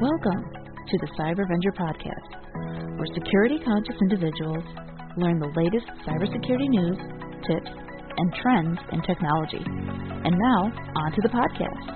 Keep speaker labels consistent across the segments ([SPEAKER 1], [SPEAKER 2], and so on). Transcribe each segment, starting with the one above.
[SPEAKER 1] Welcome to the CyberVenger Podcast, where security-conscious individuals learn the latest cybersecurity news, tips, and trends in technology. And now, on to the podcast.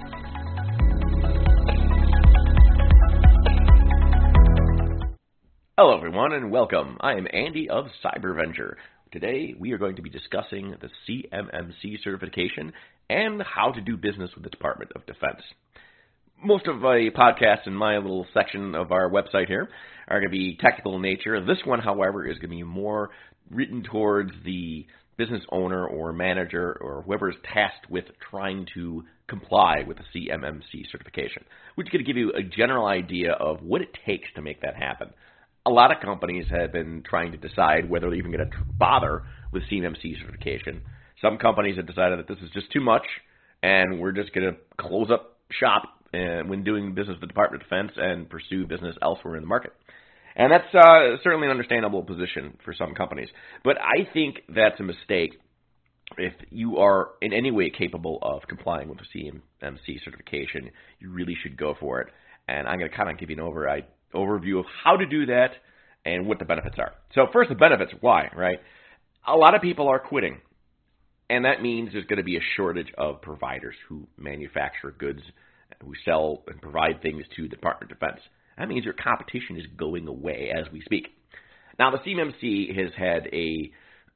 [SPEAKER 2] Hello everyone and welcome. I am Andy of CyberVenger. Today we are going to be discussing the CMMC certification and how to do business with the Department of Defense. Most of my podcasts in my little section of our website here are going to be technical in nature. This one, however, is going to be more written towards the business owner or manager or whoever is tasked with trying to comply with the CMMC certification, which is going to give you a general idea of what it takes to make that happen. A lot of companies have been trying to decide whether they're even going to bother with CMMC certification. Some companies have decided that this is just too much, and we're just going to close up shop when doing business with the Department of Defense and pursue business elsewhere in the market. And that's certainly an understandable position for some companies. But I think that's a mistake if you are in any way capable of complying with the CMMC certification. You really should go for it. And I'm going to kind of give you an overview of how to do that and what the benefits are. So first, the benefits. Why, right? A lot of people are quitting, and that means there's going to be a shortage of providers who manufacture goods, who sell and provide things to the Department of Defense. That means your competition is going away as we speak. Now, the CMMC has had a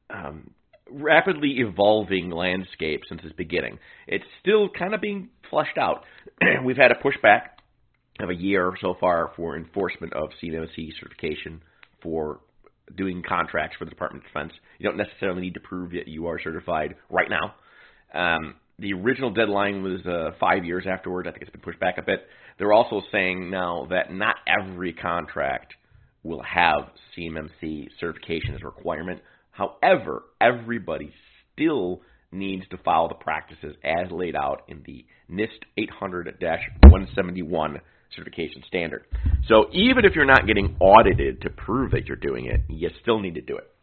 [SPEAKER 2] rapidly evolving landscape since its beginning. It's still kind of being fleshed out. We've had a pushback of a year so far for enforcement of CMMC certification for doing contracts for the Department of Defense. You don't necessarily need to prove that you are certified right now. The original deadline was 5 years afterwards. I think it's been pushed back a bit. They're also saying now that not every contract will have CMMC certification as a requirement. However, everybody still needs to follow the practices as laid out in the NIST 800-171 certification standard. So even if you're not getting audited to prove that you're doing it, you still need to do it.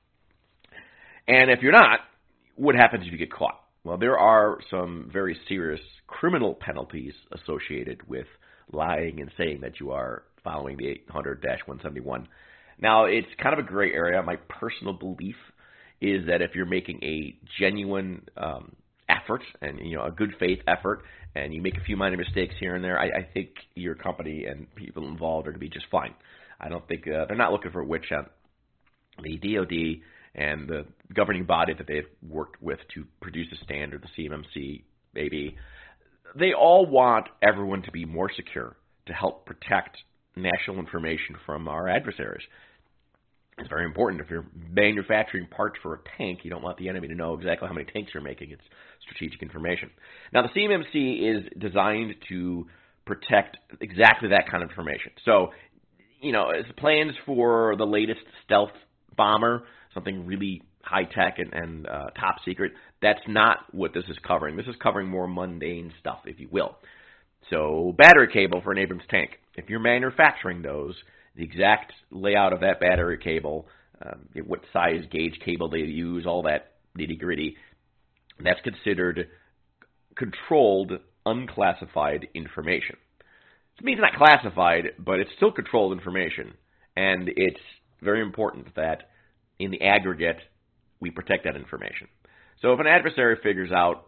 [SPEAKER 2] And if you're not, what happens if you get caught? Well, there are some very serious criminal penalties associated with lying and saying that you are following the 800-171. Now, it's kind of a gray area. My personal belief is that if you're making a genuine effort and a good faith effort, and you make a few minor mistakes here and there, I think your company and people involved are going to be just fine. I don't think they're not looking for a witch hunt. The DoD and the governing body that they've worked with to produce a standard, the CMMC, maybe, they all want everyone to be more secure to help protect national information from our adversaries. It's very important. If you're manufacturing parts for a tank, you don't want the enemy to know exactly how many tanks you're making. It's strategic information. Now, the CMMC is designed to protect exactly that kind of information. So, it's plans for the latest stealth bomber, something really high-tech and top secret. That's not what this is covering. This is covering more mundane stuff, if you will. So, battery cable for an Abrams tank. If you're manufacturing those, the exact layout of that battery cable, what size gauge cable they use, all that nitty-gritty, that's considered controlled, unclassified information. It means it's not classified, but it's still controlled information, and it's very important that in the aggregate, we protect that information. So if an adversary figures out,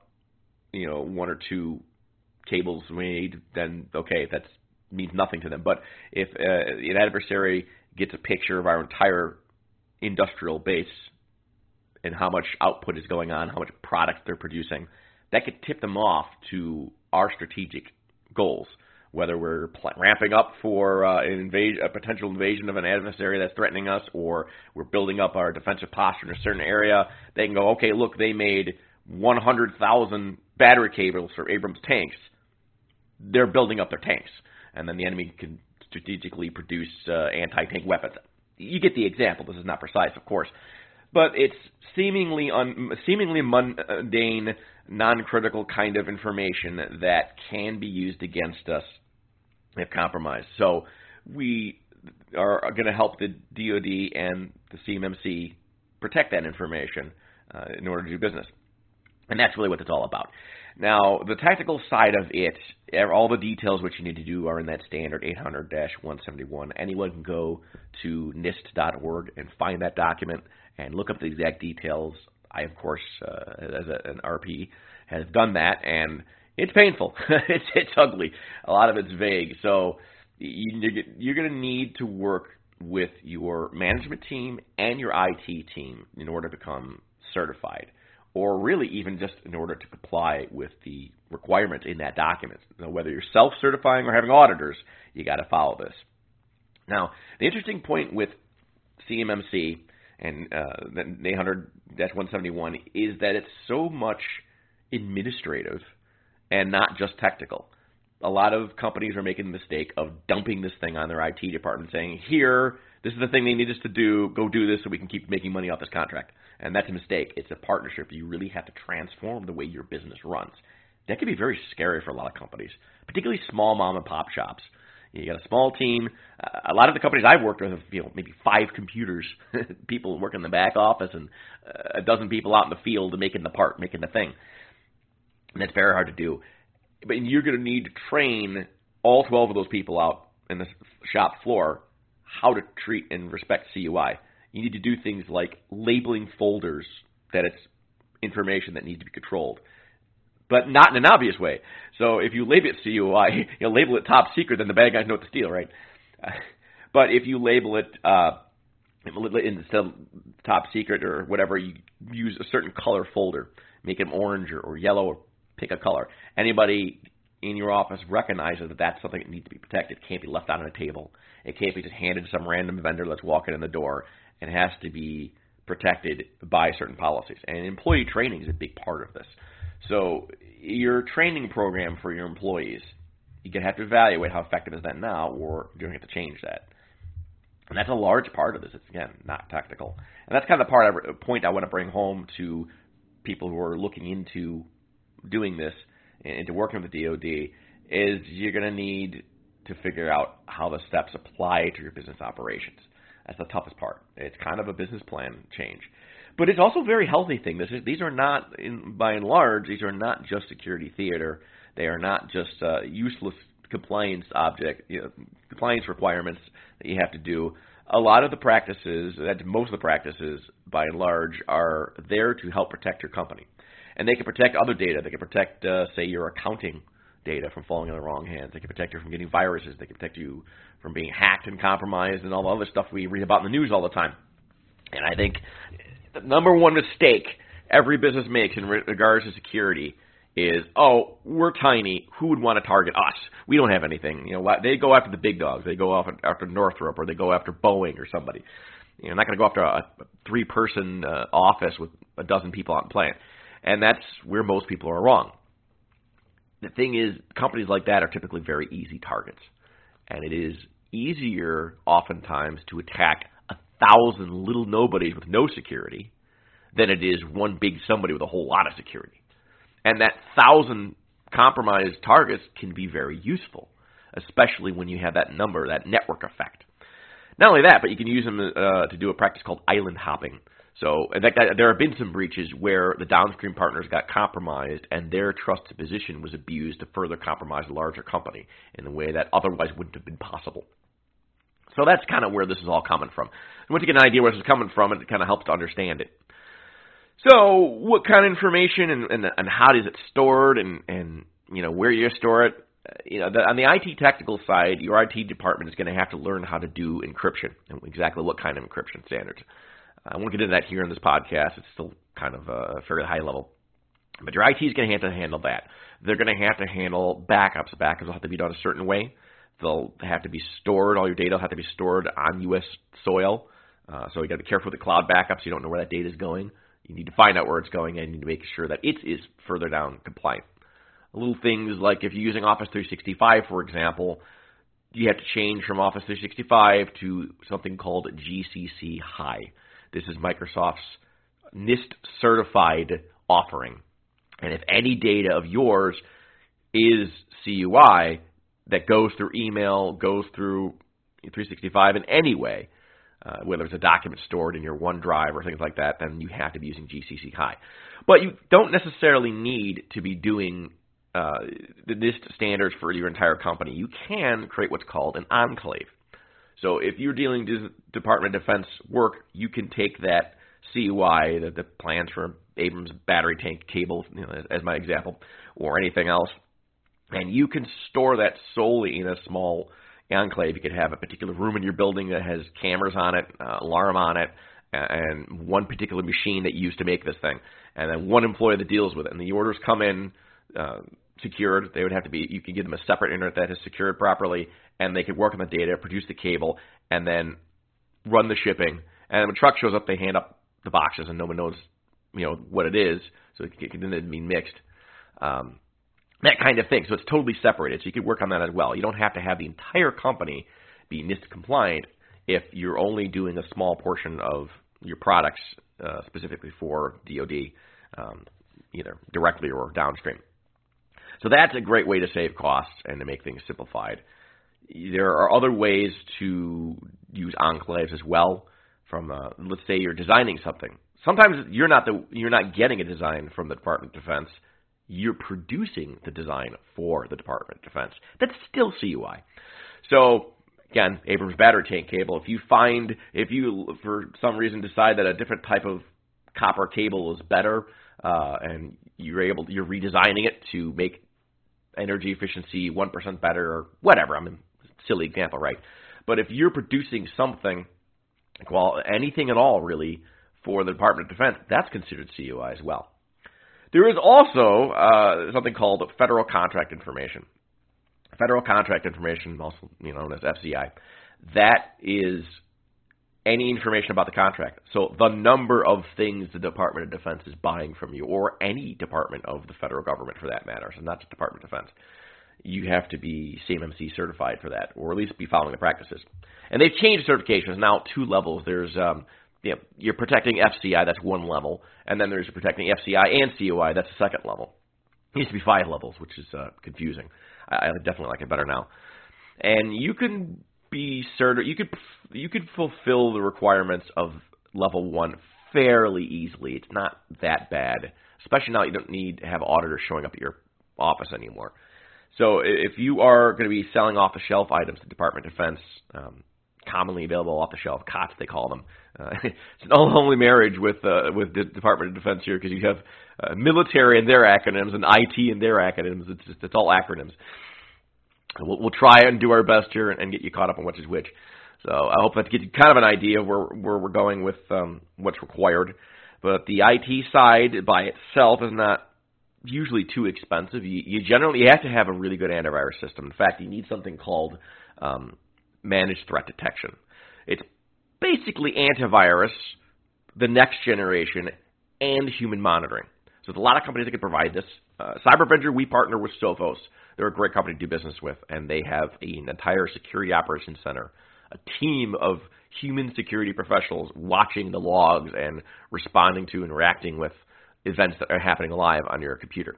[SPEAKER 2] one or two cables made, then okay, that means nothing to them. But if an adversary gets a picture of our entire industrial base and how much output is going on, how much product they're producing, that could tip them off to our strategic goals. Whether we're ramping up for a potential invasion of an adversary that's threatening us, or we're building up our defensive posture in a certain area, they can go, okay, look, they made 100,000 battery cables for Abrams tanks. They're building up their tanks. And then the enemy can strategically produce anti-tank weapons. You get the example. This is not precise, of course. But it's seemingly mundane, non-critical kind of information that can be used against us if compromised. So we are going to help the DoD and the CMMC protect that information in order to do business. And that's really what it's all about. Now, the technical side of it, all the details which you need to do are in that standard 800-171. Anyone can go to NIST.org and find that document and look up the exact details. I, of course, as an RP, have done that, and it's painful. It's ugly. A lot of it's vague. So you're going to need to work with your management team and your IT team in order to become certified, or really even just in order to comply with the requirements in that document. Now, whether you're self-certifying or having auditors, you got to follow this. Now, the interesting point with CMMC and the 800-171 is that it's so much administrative and not just technical. A lot of companies are making the mistake of dumping this thing on their IT department, saying, here, this is the thing they need us to do, go do this so we can keep making money off this contract. And that's a mistake. It's a partnership. You really have to transform the way your business runs. That can be very scary for a lot of companies, particularly small mom and pop shops. You got a small team. A lot of the companies I've worked with have, maybe 5 computers, people working in the back office, and a dozen people out in the field making the part, making the thing. And that's very hard to do. But you're going to need to train all 12 of those people out in the shop floor how to treat and respect CUI. You need to do things like labeling folders that it's information that needs to be controlled, but not in an obvious way. So if you label it CUI, label it top secret, then the bad guys know what to steal, right? But if you label it instead of top secret or whatever, you use a certain color folder, make them orange or yellow, or pick a color. Anybody in your office recognizes that that's something that needs to be protected. It can't be left out on a table. It can't be just handed to some random vendor that's walking in the door. It has to be protected by certain policies. And employee training is a big part of this. So your training program for your employees, you're going to have to evaluate how effective is that now, or you're going to have to change that. And that's a large part of this. It's, again, not technical. And that's kind of the point I want to bring home to people who are looking into doing this and into working with the DoD, is you're going to need to figure out how the steps apply to your business operations. That's the toughest part. It's kind of a business plan change. But it's also a very healthy thing. These are not, by and large, these are not just security theater. They are not just useless compliance compliance requirements that you have to do. A lot of the practices, most of the practices, by and large, are there to help protect your company. And they can protect other data. They can protect, say, your accounting data from falling in the wrong hands. They can protect you from getting viruses. They can protect you from being hacked and compromised and all the other stuff we read about in the news all the time. And I think the number one mistake every business makes in regards to security is, oh, we're tiny. Who would want to target us? We don't have anything. They go after the big dogs. They go after Northrop, or they go after Boeing or somebody. You're not going to go after a 3-person office with a dozen people on the plant. And that's where most people are wrong. The thing is, companies like that are typically very easy targets. And it is easier oftentimes to attack 1,000 little nobodies with no security than it is one big somebody with a whole lot of security. And that 1,000 compromised targets can be very useful, especially when you have that number, that network effect. Not only that, but you can use them to do a practice called island hopping. So in fact, there have been some breaches where the downstream partners got compromised and their trusted position was abused to further compromise a larger company in a way that otherwise wouldn't have been possible. So that's kind of where this is all coming from. And once you get an idea where this is coming from, it kind of helps to understand it. So what kind of information and how is it stored and where you store it? On the IT technical side, your IT department is going to have to learn how to do encryption and exactly what kind of encryption standards. I won't get into that here in this podcast. It's still kind of a fairly high level. But your IT is going to have to handle that. They're going to have to handle backups. Backups will have to be done a certain way. They'll have to be stored. All your data will have to be stored on U.S. soil. So you got to be careful with the cloud backups. You don't know where that data is going. You need to find out where it's going, and you need to make sure that it is further down compliant. Little things like if you're using Office 365, for example, you have to change from Office 365 to something called GCC High. This is Microsoft's NIST-certified offering. And if any data of yours is CUI that goes through email, goes through 365 in any way, whether it's a document stored in your OneDrive or things like that, then you have to be using GCC High. But you don't necessarily need to be doing the NIST standards for your entire company. You can create what's called an enclave. So if you're dealing with Department of Defense work, you can take that CUI, the plans for Abrams battery tank cable, as my example, or anything else, and you can store that solely in a small enclave. You could have a particular room in your building that has cameras on it, alarm on it, and one particular machine that you use to make this thing, and then one employee that deals with it. And the orders come in secured. They would have to be, you could give them a separate internet that is secured properly, and they could work on the data, produce the cable, and then run the shipping. And when a truck shows up, they hand up the boxes, and no one knows, what it is, so it can be mixed. That kind of thing. So it's totally separated. So you could work on that as well. You don't have to have the entire company be NIST compliant if you're only doing a small portion of your products specifically for DoD, either directly or downstream. So that's a great way to save costs and to make things simplified. There are other ways to use enclaves as well. From let's say you're designing something. Sometimes you're not getting a design from the Department of Defense. You're producing the design for the Department of Defense. That's still CUI. So again, Abrams battery tank cable. If you for some reason decide that a different type of copper cable is better, and you're redesigning it to make energy efficiency 1% better or whatever. I mean, silly example, right? But if you're producing something, anything at all really for the Department of Defense, that's considered CUI as well. There is also something called federal contract information. Federal contract information, also known as FCI, that is any information about the contract. So the number of things the Department of Defense is buying from you, or any department of the federal government for that matter, so not just Department of Defense. You have to be CMMC certified for that, or at least be following the practices. And they've changed certifications now 2 levels. There's you're protecting FCI, that's 1 level, and then there's protecting FCI and CUI, that's the 2nd level. It used to be 5 levels, which is confusing. I definitely like it better now. And you can be certified. You could fulfill the requirements of level 1 fairly easily. It's not that bad, especially now you don't need to have auditors showing up at your office anymore. So if you are going to be selling off-the-shelf items to the Department of Defense, commonly available off-the-shelf, COTS they call them. It's an unholy marriage with the Department of Defense here, because you have military and their acronyms and IT and their acronyms. It's all acronyms. We'll try and do our best here and get you caught up on which is which. So I hope that gives you kind of an idea of where we're going with what's required. But the IT side by itself is not usually too expensive. You have to have a really good antivirus system. In fact, you need something called managed threat detection. It's basically antivirus, the next generation, and human monitoring. So there's a lot of companies that can provide this. CyberVendor, we partner with Sophos. They're a great company to do business with, and they have an entire security operations center, a team of human security professionals watching the logs and responding to and reacting with events that are happening live on your computer.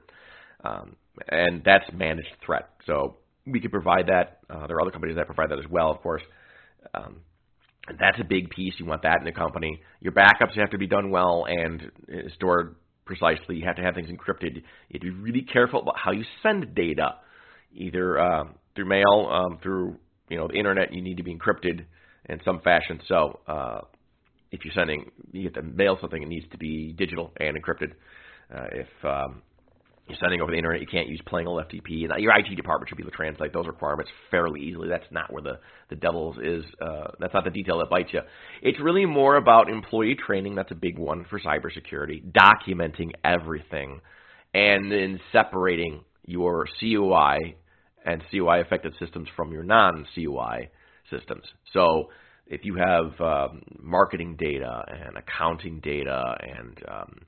[SPEAKER 2] And that's managed threat. So we can provide that. There are other companies that provide that as well, of course. That's a big piece. You want that in the company. Your backups have to be done well and stored precisely. You have to have things encrypted. You have to be really careful about how you send data, either through mail, through the internet. You need to be encrypted in some fashion. So if you have to mail something, it needs to be digital and encrypted. If you're sending over the internet, you can't use plain old FTP. Your IT department should be able to translate those requirements fairly easily. That's not where the devil is. That's not the detail that bites you. It's really more about employee training. That's a big one for cybersecurity. Documenting everything, and then separating your CUI and CUI affected systems from your non-CUI systems. So if you have marketing data and accounting data and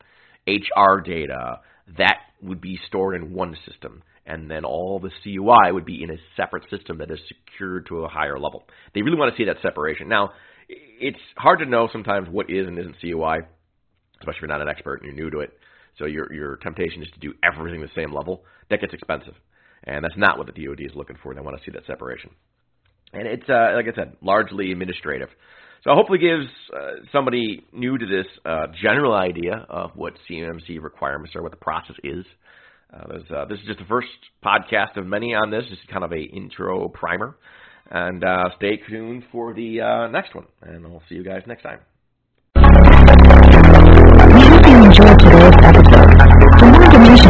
[SPEAKER 2] HR data, that would be stored in one system, and then all the CUI would be in a separate system that is secured to a higher level. They really want to see that separation. Now, it's hard to know sometimes what is and isn't CUI, especially if you're not an expert and you're new to it. So your temptation is to do everything the same level. That gets expensive, and that's not what the DoD is looking for. They want to see that separation. And it's, like I said, largely administrative. So hopefully gives somebody new to this general idea of what CMMC requirements are, what the process is. This is just the first podcast of many on this. This is kind of a intro primer. And stay tuned for the next one. And I'll see you guys next time.
[SPEAKER 1] We hope you enjoyed today's episode. For more information